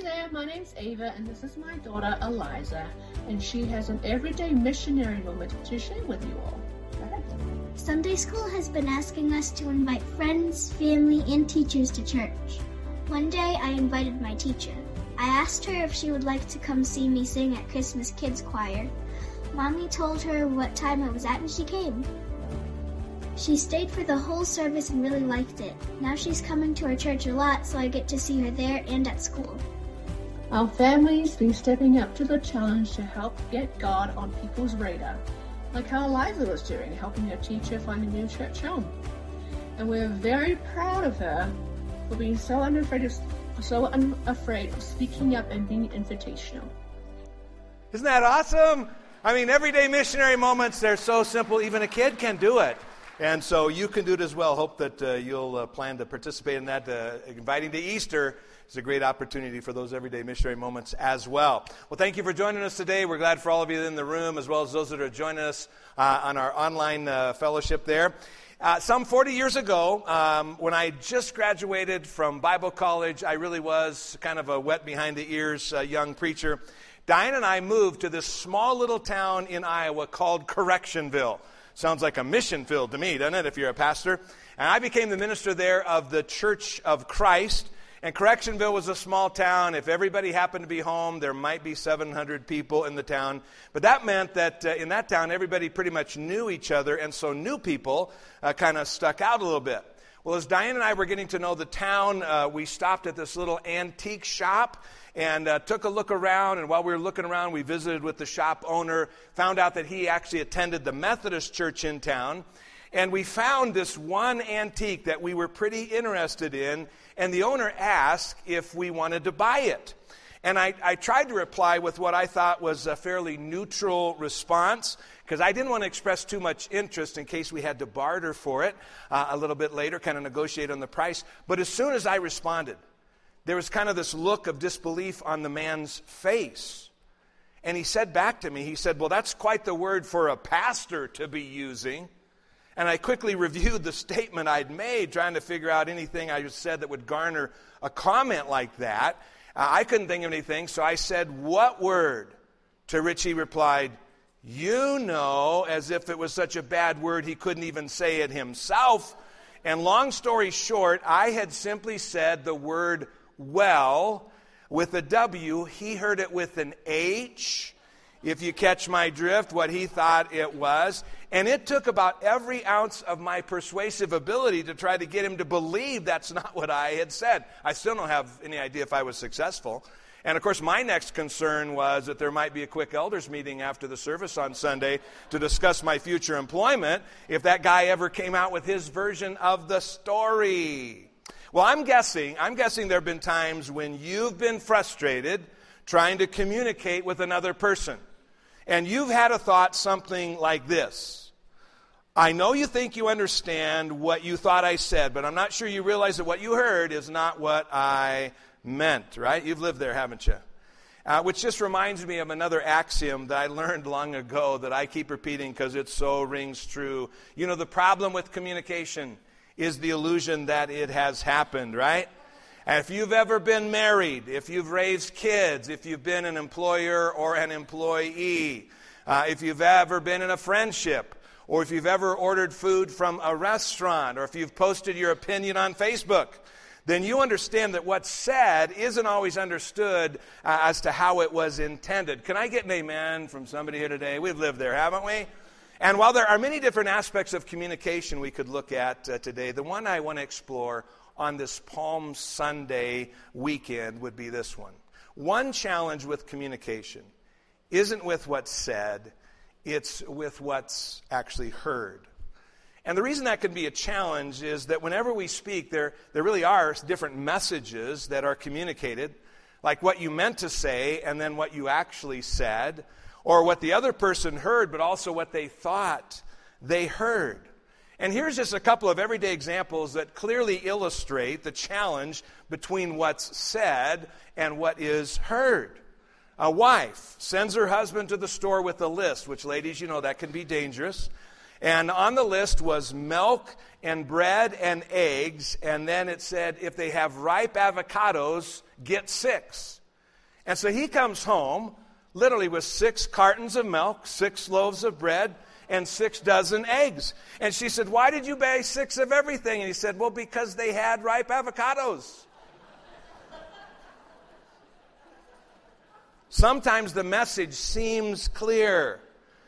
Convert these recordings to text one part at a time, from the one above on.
there, my name's Ava, and this is my daughter Eliza, and she has an everyday missionary moment to share with you all. Go ahead. Sunday school has been asking us to invite friends, family, and teachers to church. One day I invited my teacher. I asked her if she would like to come see me sing at Christmas Kids Choir. Mommy told her what time it was at and she came. She stayed for the whole service and really liked it. Now she's coming to our church a lot, so I get to see her there and at school. Our family's been stepping up to the challenge to help get God on people's radar, like how Eliza was doing, helping her teacher find a new church home. And we're very proud of her for being so unafraid of speaking up and being invitational. Isn't that awesome? I mean, everyday missionary moments, they're so simple, even a kid can do it. And so you can do it as well. Hope that you'll plan to participate in that. Inviting to Easter is a great opportunity for those everyday missionary moments as well. Well, thank you for joining us today. We're glad for all of you in the room, as well as those that are joining us on our online fellowship there. Some 40 years ago, when I just graduated from Bible college, I really was kind of a wet behind the ears young preacher. Diane and I moved to this small little town in Iowa called Correctionville. Sounds like a mission field to me, doesn't it, if you're a pastor? And I became the minister there of the Church of Christ. And Correctionville was a small town. If everybody happened to be home, there might be 700 people in the town. But that meant that in that town, everybody pretty much knew each other. And so new people kind of stuck out a little bit. Well, as Diane and I were getting to know the town, we stopped at this little antique shop and took a look around. And while we were looking around, we visited with the shop owner, found out that he actually attended the Methodist church in town. And we found this one antique that we were pretty interested in, and the owner asked if we wanted to buy it. And I tried to reply with what I thought was a fairly neutral response, because I didn't want to express too much interest in case we had to barter for it a little bit later, kind of negotiate on the price. But as soon as I responded, there was kind of this look of disbelief on the man's face. And he said back to me, he said, "Well, that's quite the word for a pastor to be using." And I quickly reviewed the statement I'd made, trying to figure out anything I said that would garner a comment like that. I couldn't think of anything, so I said, "What word?" To which he replied, "You know," as if it was such a bad word he couldn't even say it himself. And long story short, I had simply said the word well with a W. He heard it with an H, if you catch my drift, what he thought it was. And it took about every ounce of my persuasive ability to try to get him to believe that's not what I had said. I still don't have any idea if I was successful. And of course, my next concern was that there might be a quick elders meeting after the service on Sunday to discuss my future employment if that guy ever came out with his version of the story. Well, I'm guessing there have been times when you've been frustrated trying to communicate with another person. And you've had a thought something like this: I know you think you understand what you thought I said, but I'm not sure you realize that what you heard is not what I meant, right? You've lived there, haven't you? Which just reminds me of another axiom that I learned long ago that I keep repeating because it so rings true. You know, the problem with communication is the illusion that it has happened, right? And if you've ever been married, if you've raised kids, if you've been an employer or an employee, if you've ever been in a friendship, or if you've ever ordered food from a restaurant, or if you've posted your opinion on Facebook, then you understand that what's said isn't always understood as to how it was intended. Can I get an amen from somebody here today? We've lived there, haven't we? And while there are many different aspects of communication we could look at today, the one I want to explore on this Palm Sunday weekend would be this one. One challenge with communication isn't with what's said, it's with what's actually heard. And the reason that can be a challenge is that whenever we speak, there really are different messages that are communicated, like what you meant to say and then what you actually said, or what the other person heard, but also what they thought they heard. And here's just a couple of everyday examples that clearly illustrate the challenge between what's said and what is heard. A wife sends her husband to the store with a list, which, ladies, you know that can be dangerous. And on the list was milk and bread and eggs, and then it said, if they have ripe avocados, get 6. And so he comes home literally with 6 cartons of milk, 6 loaves of bread, and 6 dozen eggs. And she said, why did you buy 6 of everything? And he said, well, because they had ripe avocados. Sometimes the message seems clear,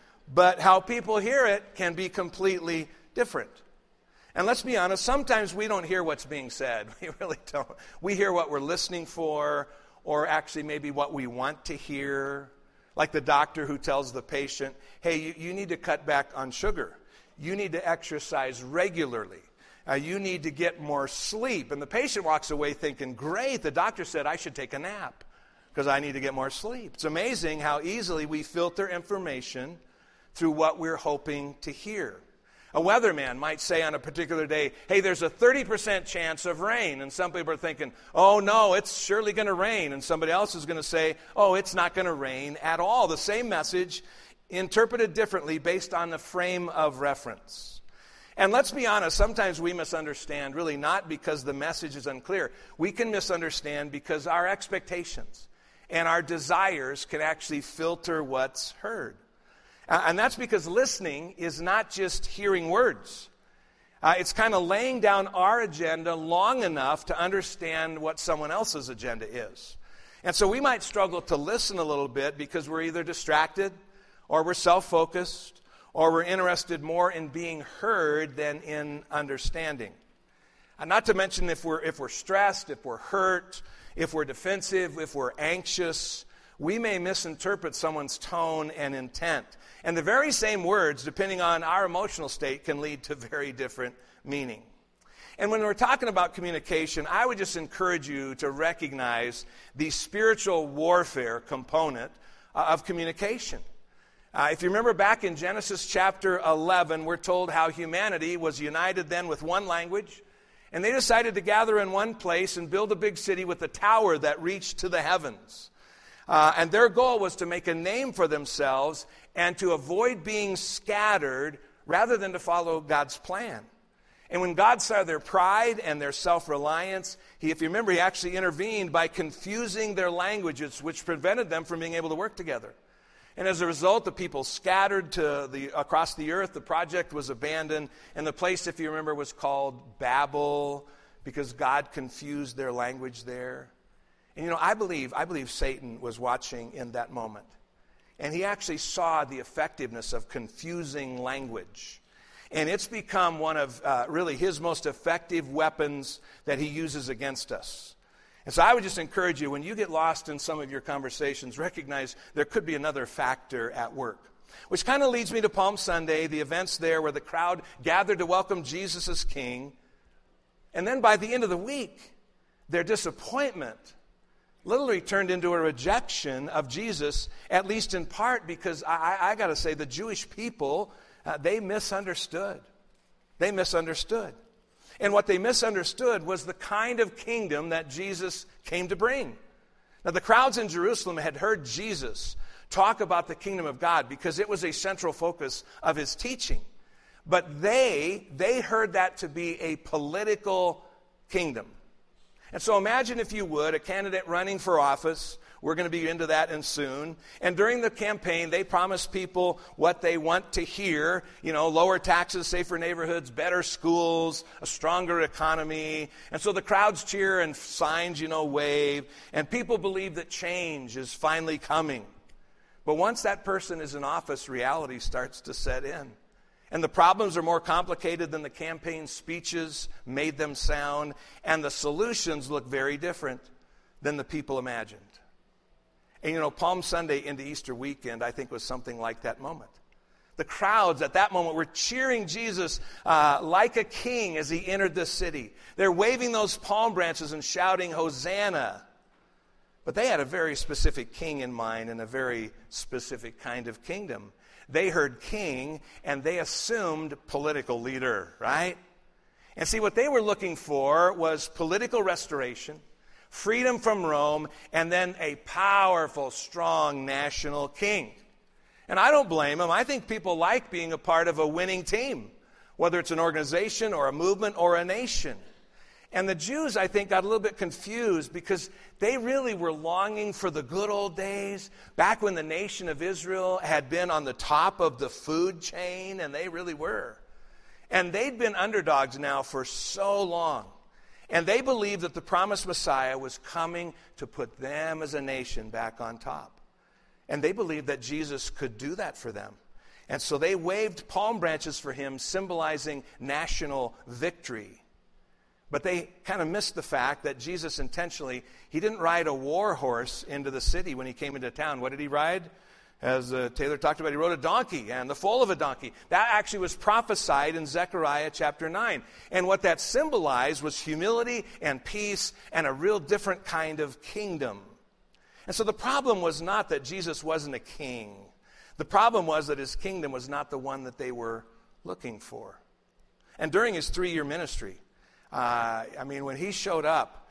but how people hear it can be completely different. And let's be honest, sometimes we don't hear what's being said. We really don't. We hear what we're listening for, or actually maybe what we want to hear. Like the doctor who tells the patient, hey, you need to cut back on sugar. You need to exercise regularly. You need to get more sleep. And the patient walks away thinking, great, the doctor said I should take a nap because I need to get more sleep. It's amazing how easily we filter information through what we're hoping to hear. A weatherman might say on a particular day, hey, there's a 30% chance of rain. And some people are thinking, oh, no, it's surely going to rain. And somebody else is going to say, oh, it's not going to rain at all. The same message interpreted differently based on the frame of reference. And let's be honest, sometimes we misunderstand, really not because the message is unclear. We can misunderstand because our expectations and our desires can actually filter what's heard. And that's because listening is not just hearing words. It's kind of laying down our agenda long enough to understand what someone else's agenda is. And so we might struggle to listen a little bit because we're either distracted or we're self-focused or we're interested more in being heard than in understanding. And not to mention if we're stressed, if we're hurt, if we're defensive, if we're anxious, we may misinterpret someone's tone and intent. And the very same words, depending on our emotional state, can lead to very different meaning. And when we're talking about communication, I would just encourage you to recognize the spiritual warfare component of communication. If you remember back in Genesis chapter 11, we're told how humanity was united then with one language, and they decided to gather in one place and build a big city with a tower that reached to the heavens. And their goal was to make a name for themselves and to avoid being scattered rather than to follow God's plan. And when God saw their pride and their self-reliance, if you remember, he actually intervened by confusing their languages, which prevented them from being able to work together. And as a result, the people scattered across the earth. The project was abandoned. And the place, if you remember, was called Babel because God confused their language there. And I believe Satan was watching in that moment. And he actually saw the effectiveness of confusing language. And it's become one of really his most effective weapons that he uses against us. And so I would just encourage you, when you get lost in some of your conversations, recognize there could be another factor at work. Which kind of leads me to Palm Sunday, the events there where the crowd gathered to welcome Jesus as king. And then by the end of the week, their disappointment literally turned into a rejection of Jesus, at least in part because I got to say the Jewish people, they misunderstood. They misunderstood. And what they misunderstood was the kind of kingdom that Jesus came to bring. Now, the crowds in Jerusalem had heard Jesus talk about the kingdom of God because it was a central focus of his teaching. But they heard that to be a political kingdom. And so imagine, if you would, a candidate running for office. We're going to be into that soon. And during the campaign, they promise people what they want to hear. Lower taxes, safer neighborhoods, better schools, a stronger economy. And so the crowds cheer and signs, wave. And people believe that change is finally coming. But once that person is in office, reality starts to set in. And the problems are more complicated than the campaign speeches made them sound. And the solutions look very different than the people imagined. And Palm Sunday into Easter weekend, I think, was something like that moment. The crowds at that moment were cheering Jesus like a king as he entered the city. They're waving those palm branches and shouting, Hosanna. But they had a very specific king in mind and a very specific kind of kingdom. They heard king, and they assumed political leader, right? And see, what they were looking for was political restoration, freedom from Rome, and then a powerful, strong national king. And I don't blame them. I think people like being a part of a winning team, whether it's an organization or a movement or a nation. And the Jews, I think, got a little bit confused because they really were longing for the good old days, back when the nation of Israel had been on the top of the food chain, and they really were. And they'd been underdogs now for so long. And they believed that the promised Messiah was coming to put them as a nation back on top. And they believed that Jesus could do that for them. And so they waved palm branches for him, symbolizing national victory. But they kind of missed the fact that Jesus intentionally, he didn't ride a war horse into the city when he came into town. What did he ride? As Taylor talked about, he rode a donkey and the foal of a donkey. That actually was prophesied in Zechariah chapter 9. And what that symbolized was humility and peace and a real different kind of kingdom. And so the problem was not that Jesus wasn't a king. The problem was that his kingdom was not the one that they were looking for. And during his 3-year ministry, when he showed up,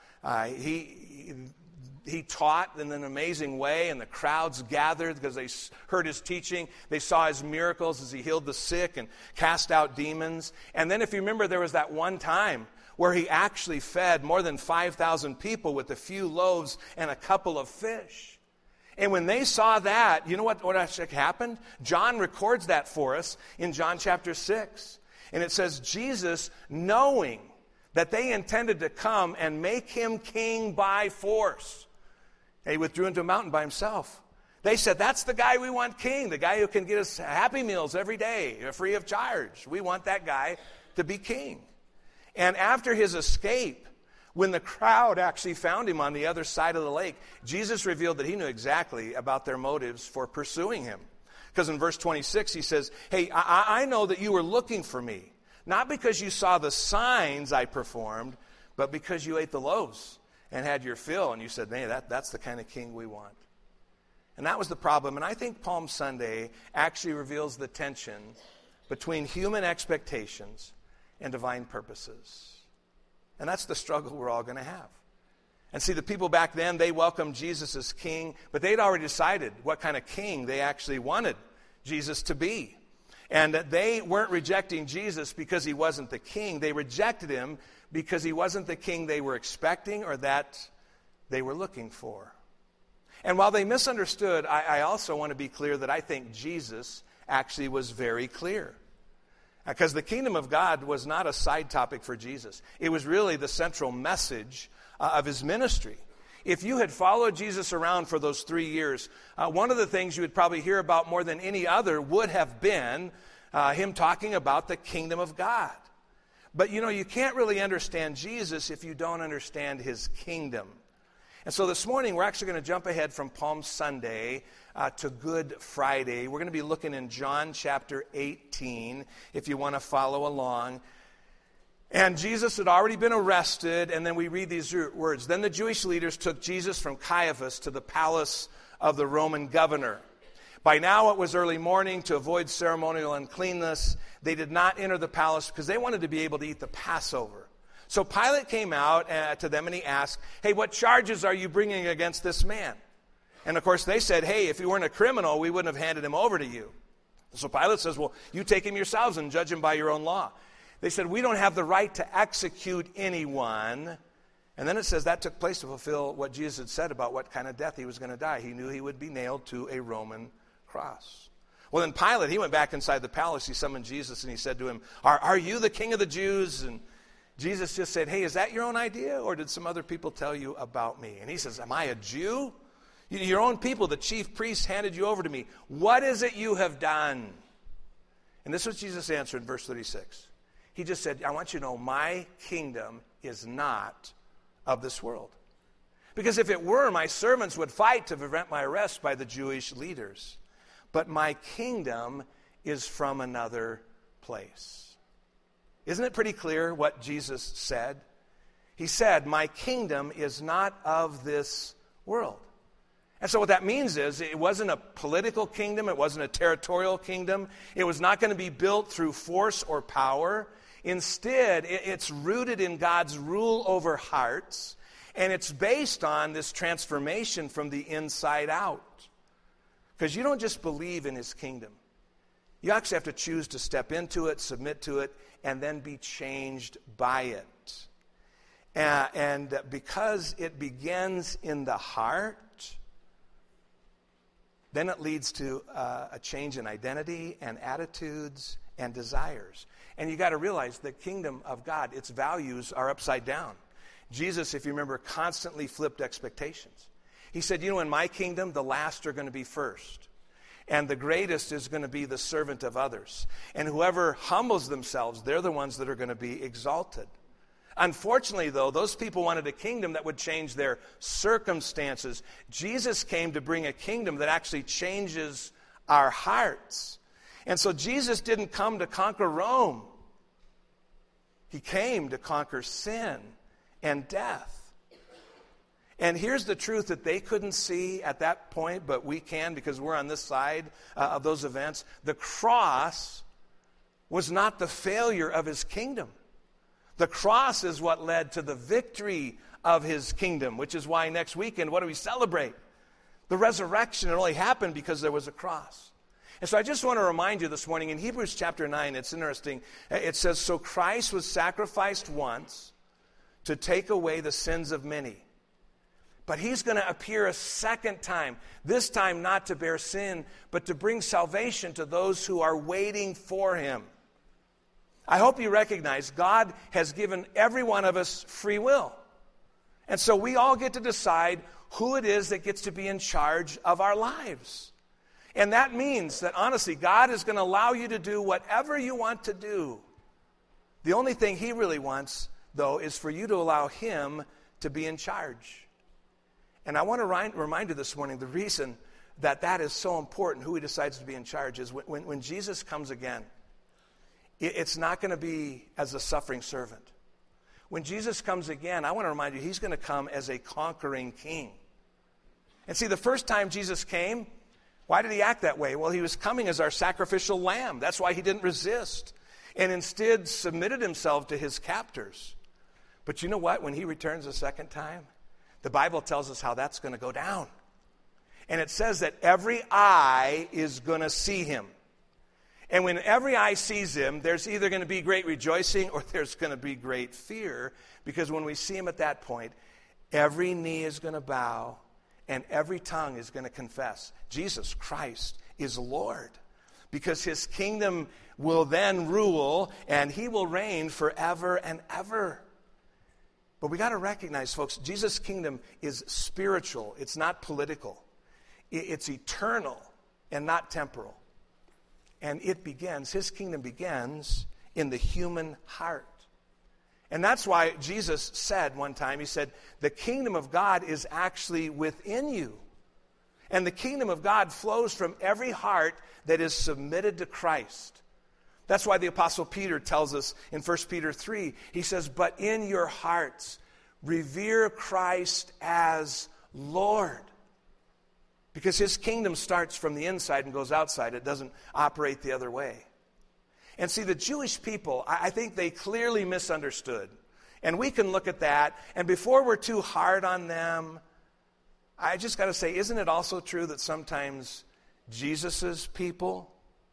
he taught in an amazing way, and the crowds gathered because they heard his teaching. They saw his miracles as he healed the sick and cast out demons. And then if you remember, there was that one time where he actually fed more than 5,000 people with a few loaves and a couple of fish. And when they saw that, you know what actually happened? John records that for us in John chapter 6. And it says, Jesus, knowing that they intended to come and make him king by force, he withdrew into a mountain by himself. They said, that's the guy we want king, the guy who can get us Happy Meals every day, free of charge. We want that guy to be king. And after his escape, when the crowd actually found him on the other side of the lake, Jesus revealed that he knew exactly about their motives for pursuing him. Because in verse 26, he says, hey, I know that you were looking for me, not because you saw the signs I performed, but because you ate the loaves and had your fill, and you said, hey, that's the kind of king we want. And that was the problem. And I think Palm Sunday actually reveals the tension between human expectations and divine purposes. And that's the struggle we're all going to have. And see, the people back then, they welcomed Jesus as king, but they'd already decided what kind of king they actually wanted Jesus to be. And they weren't rejecting Jesus because he wasn't the king. They rejected him because he wasn't the king they were expecting or that they were looking for. And while they misunderstood, I also want to be clear that I think Jesus actually was very clear. Because the kingdom of God was not a side topic for Jesus. It was really the central message of his ministry. If you had followed Jesus around for those 3 years, one of the things you would probably hear about more than any other would have been him talking about the kingdom of God. But you can't really understand Jesus if you don't understand his kingdom. And so this morning, we're actually going to jump ahead from Palm Sunday to Good Friday. We're going to be looking in John chapter 18, if you want to follow along. And Jesus had already been arrested, and then we read these words. Then the Jewish leaders took Jesus from Caiaphas to the palace of the Roman governor. By now it was early morning. To avoid ceremonial uncleanness, they did not enter the palace because they wanted to be able to eat the Passover. So Pilate came out to them and he asked, hey, what charges are you bringing against this man? And of course they said, hey, if he weren't a criminal, we wouldn't have handed him over to you. So Pilate says, well, you take him yourselves and judge him by your own law. They said, we don't have the right to execute anyone. And then it says that took place to fulfill what Jesus had said about what kind of death he was going to die. He knew he would be nailed to a Roman cross. Well, then Pilate, he went back inside the palace. He summoned Jesus and he said to him, are you the king of the Jews? And Jesus just said, hey, is that your own idea, or did some other people tell you about me? And he says, am I a Jew? Your own people, the chief priests, handed you over to me. What is it you have done? And this was Jesus' answer in verse 36. He just said, I want you to know my kingdom is not of this world. Because if it were, my servants would fight to prevent my arrest by the Jewish leaders. But my kingdom is from another place. Isn't it pretty clear what Jesus said? He said, my kingdom is not of this world. And so what that means is it wasn't a political kingdom. It wasn't a territorial kingdom. It was not going to be built through force or power. Instead, it's rooted in God's rule over hearts. And it's based on this transformation from the inside out. Because you don't just believe in his kingdom. You actually have to choose to step into it, submit to it, and then be changed by it. And because it begins in the heart, then it leads to a change in identity and attitudes and desires. And you got to realize the kingdom of God, its values are upside down. Jesus, if you remember, constantly flipped expectations. He said, in my kingdom, the last are going to be first. And the greatest is going to be the servant of others. And whoever humbles themselves, they're the ones that are going to be exalted. Unfortunately, though, those people wanted a kingdom that would change their circumstances. Jesus came to bring a kingdom that actually changes our hearts. And so Jesus didn't come to conquer Rome. He came to conquer sin and death. And here's the truth that they couldn't see at that point, but we can because we're on this side of those events. The cross was not the failure of his kingdom. The cross is what led to the victory of his kingdom, which is why next weekend, what do we celebrate? The resurrection. It only happened because there was a cross. And so I just want to remind you this morning, in Hebrews chapter 9, it's interesting. It says, so Christ was sacrificed once to take away the sins of many. But he's going to appear a second time, this time not to bear sin, but to bring salvation to those who are waiting for him. I hope you recognize God has given every one of us free will. And so we all get to decide who it is that gets to be in charge of our lives. And that means that, honestly, God is going to allow you to do whatever you want to do. The only thing he really wants, though, is for you to allow him to be in charge. And I want to remind you this morning, the reason that is so important, who he decides to be in charge, is when Jesus comes again, it's not going to be as a suffering servant. When Jesus comes again, I want to remind you, he's going to come as a conquering king. And see, the first time Jesus came, why did he act that way? Well, he was coming as our sacrificial lamb. That's why he didn't resist and instead submitted himself to his captors. But you know what? When he returns a second time, the Bible tells us how that's going to go down. And it says that every eye is going to see him. And when every eye sees him, there's either going to be great rejoicing or there's going to be great fear. Because when we see him at that point, every knee is going to bow and every tongue is going to confess Jesus Christ is Lord. Because his kingdom will then rule and he will reign forever and ever. But we got to recognize, folks, Jesus' kingdom is spiritual. It's not political. It's eternal and not temporal. And his kingdom begins in the human heart. And that's why Jesus said one time, he said, the kingdom of God is actually within you. And the kingdom of God flows from every heart that is submitted to Christ. That's why the Apostle Peter tells us in 1 Peter 3, he says, but in your hearts, revere Christ as Lord. Because his kingdom starts from the inside and goes outside. It doesn't operate the other way. And see, the Jewish people, I think they clearly misunderstood. And we can look at that, and before we're too hard on them, I just got to say, isn't it also true that sometimes Jesus' people,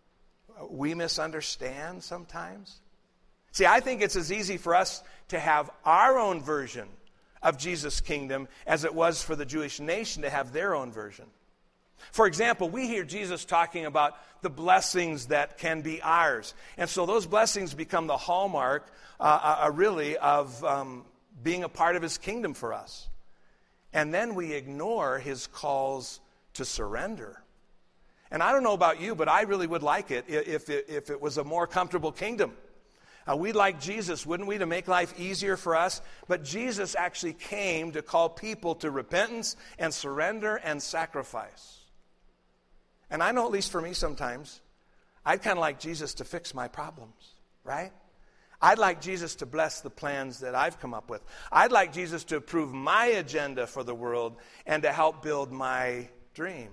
we misunderstand sometimes? See, I think it's as easy for us to have our own version of Jesus' kingdom as it was for the Jewish nation to have their own version. For example, we hear Jesus talking about the blessings that can be ours. And so those blessings become the hallmark, really, of being a part of his kingdom for us. And then we ignore his calls to surrender. And I don't know about you, but I really would like it if it was a more comfortable kingdom. We'd like Jesus, wouldn't we, to make life easier for us? But Jesus actually came to call people to repentance and surrender and sacrifice. And I know, at least for me sometimes, I'd kind of like Jesus to fix my problems, right? I'd like Jesus to bless the plans that I've come up with. I'd like Jesus to approve my agenda for the world and to help build my dreams.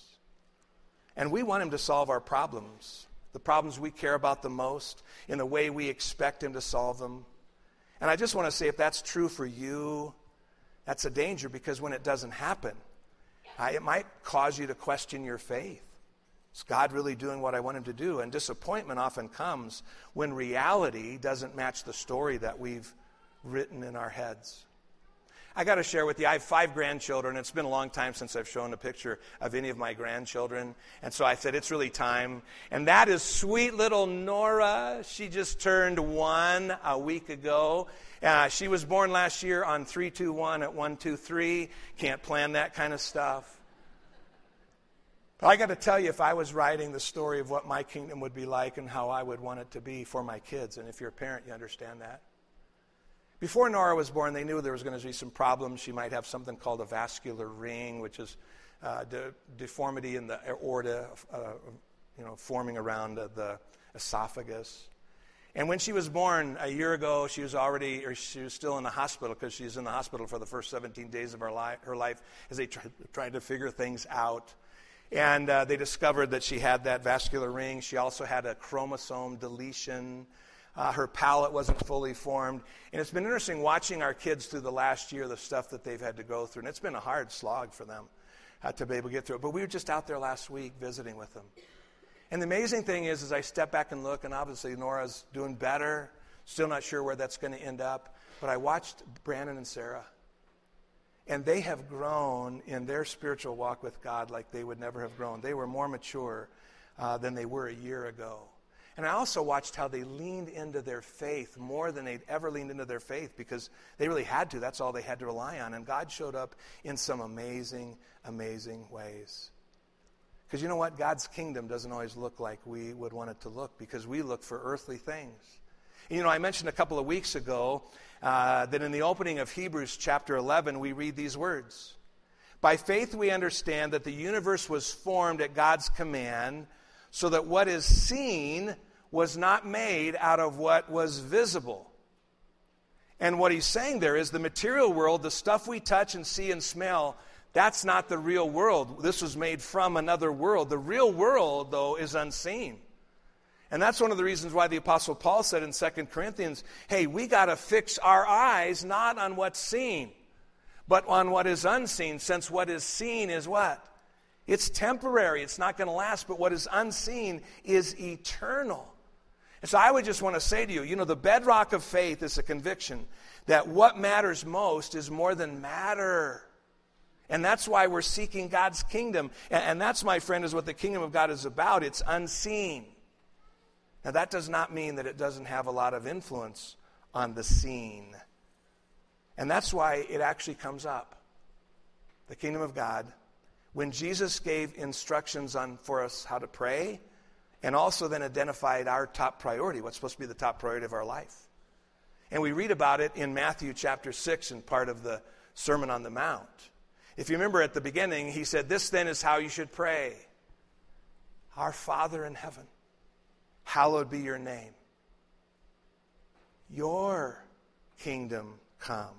And we want him to solve our problems, the problems we care about the most, in the way we expect him to solve them. And I just want to say, if that's true for you, that's a danger, because when it doesn't happen, it might cause you to question your faith. Is God really doing what I want him to do? And disappointment often comes when reality doesn't match the story that we've written in our heads. I got to share with you, I have 5 grandchildren. It's been a long time since I've shown a picture of any of my grandchildren. And so I said, it's really time. And that is sweet little Nora. She just turned 1 a week ago. She was born last year on 3/2/1 at 1/2/3. Can't plan that kind of stuff. But I got to tell you, if I was writing the story of what my kingdom would be like and how I would want it to be for my kids, and if you're a parent, you understand that. Before Nora was born, they knew there was going to be some problems. She might have something called a vascular ring, which is deformity in the aorta, forming around the esophagus. And when she was born a year ago, she was still in the hospital, because she was in the hospital for the first 17 days of her life as they tried to figure things out. And they discovered that she had that vascular ring. She also had a chromosome deletion. Her palate wasn't fully formed. And it's been interesting watching our kids through the last year, the stuff that they've had to go through. And it's been a hard slog for them to be able to get through it. But we were just out there last week visiting with them. And the amazing thing is, as I step back and look, and obviously Nora's doing better, still not sure where that's going to end up, but I watched Brandon and Sarah. And they have grown in their spiritual walk with God like they would never have grown. They were more mature than they were a year ago. And I also watched how they leaned into their faith more than they'd ever leaned into their faith, because they really had to. That's all they had to rely on. And God showed up in some amazing, amazing ways. Because you know what? God's kingdom doesn't always look like we would want it to look, because we look for earthly things. And, I mentioned a couple of weeks ago that in the opening of Hebrews chapter 11, we read these words. By faith we understand that the universe was formed at God's command, so that what is seen was not made out of what was visible. And what he's saying there is the material world, the stuff we touch and see and smell, that's not the real world. This was made from another world. The real world, though, is unseen. And that's one of the reasons why the Apostle Paul said in 2 Corinthians, hey, we got to fix our eyes not on what's seen, but on what is unseen, since what is seen is what? It's temporary. It's not going to last, but what is unseen is eternal. And so I would just want to say to you, the bedrock of faith is a conviction that what matters most is more than matter. And that's why we're seeking God's kingdom. And that's, my friend, is what the kingdom of God is about. It's unseen. Now, that does not mean that it doesn't have a lot of influence on the seen. And that's why it actually comes up. The kingdom of God, when Jesus gave instructions for us how to pray, and also then identified our top priority, what's supposed to be the top priority of our life. And we read about it in Matthew chapter 6 in part of the Sermon on the Mount. If you remember at the beginning, he said, this then is how you should pray. Our Father in heaven, hallowed be your name. Your kingdom come.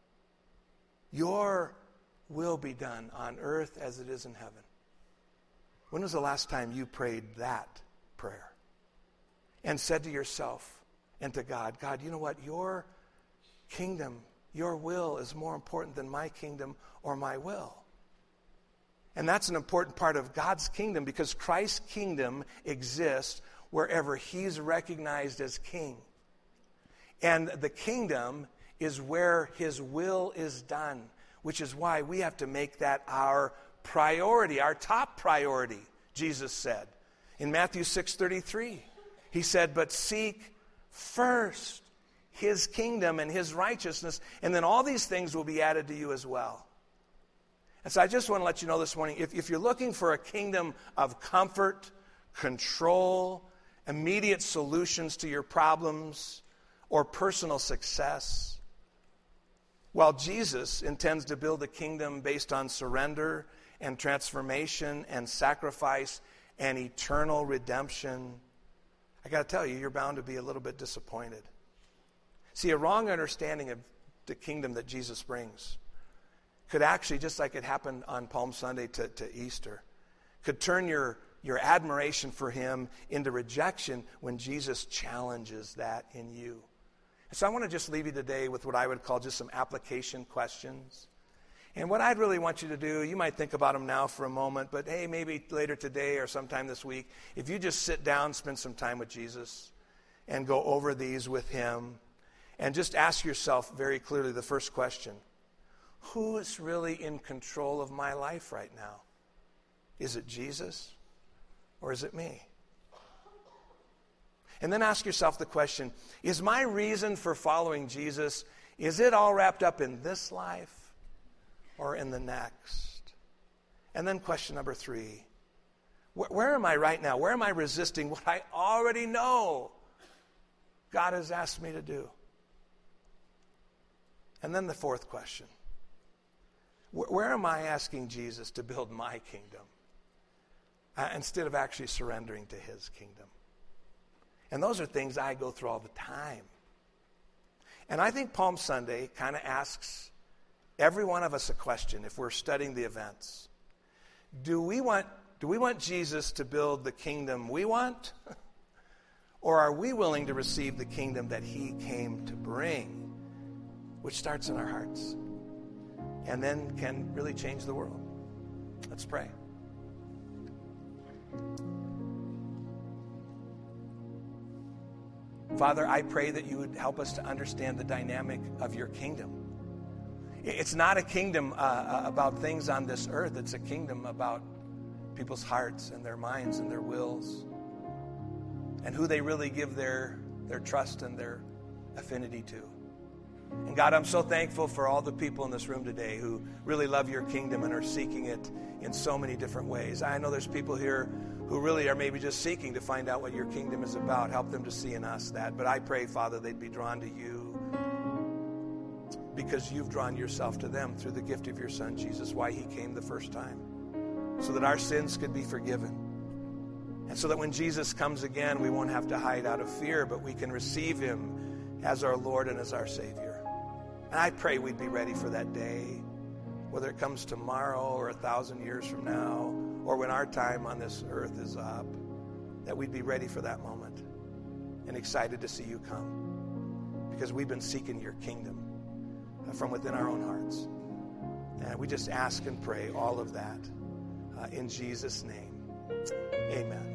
Your will be done on earth as it is in heaven. When was the last time you prayed that prayer and said to yourself and to God, God, you know what? Your kingdom, your will is more important than my kingdom or my will. And that's an important part of God's kingdom, because Christ's kingdom exists wherever he's recognized as king. And the kingdom is where his will is done, which is why we have to make that our priority, our top priority, Jesus said. In Matthew 6:33, he said, but seek first his kingdom and his righteousness, and then all these things will be added to you as well. And so I just want to let you know this morning, if you're looking for a kingdom of comfort, control, immediate solutions to your problems, or personal success, while Jesus intends to build a kingdom based on surrender and transformation and sacrifice and eternal redemption, I got to tell you, you're bound to be a little bit disappointed. See, a wrong understanding of the kingdom that Jesus brings could actually, just like it happened on Palm Sunday to Easter, could turn your admiration for him into rejection when Jesus challenges that in you. So I want to just leave you today with what I would call just some application questions. And what I'd really want you to do, you might think about them now for a moment, but hey, maybe later today or sometime this week, if you just sit down, spend some time with Jesus, and go over these with him, And just ask yourself very clearly the first question. Who is really in control of my life right now? Is it Jesus or is it me? And then ask yourself the question, is my reason for following Jesus, is it all wrapped up in this life or in the next? And then question number 3, where am I right now? Where am I resisting what I already know God has asked me to do? And then the fourth question, where am I asking Jesus to build my kingdom instead of actually surrendering to his kingdom? And those are things I go through all the time. And I think Palm Sunday kind of asks every one of us a question if we're studying the events. Do we want Jesus to build the kingdom we want? Or are we willing to receive the kingdom that he came to bring, which starts in our hearts and then can really change the world? Let's pray. Father, I pray that you would help us to understand the dynamic of your kingdom. It's not a kingdom about things on this earth. It's a kingdom about people's hearts and their minds and their wills and who they really give their trust and their affinity to. And God, I'm so thankful for all the people in this room today who really love your kingdom and are seeking it in so many different ways. I know there's people here who really are maybe just seeking to find out what your kingdom is about. Help them to see in us that. But I pray, Father, they'd be drawn to you because you've drawn yourself to them through the gift of your Son, Jesus, why he came the first time, so that our sins could be forgiven. And so that when Jesus comes again, we won't have to hide out of fear, but we can receive him as our Lord and as our Savior. And I pray we'd be ready for that day, whether it comes tomorrow or 1,000 years from now, or when our time on this earth is up, that we'd be ready for that moment and excited to see you come, because we've been seeking your kingdom from within our own hearts. And we just ask and pray all of that in Jesus' name. Amen.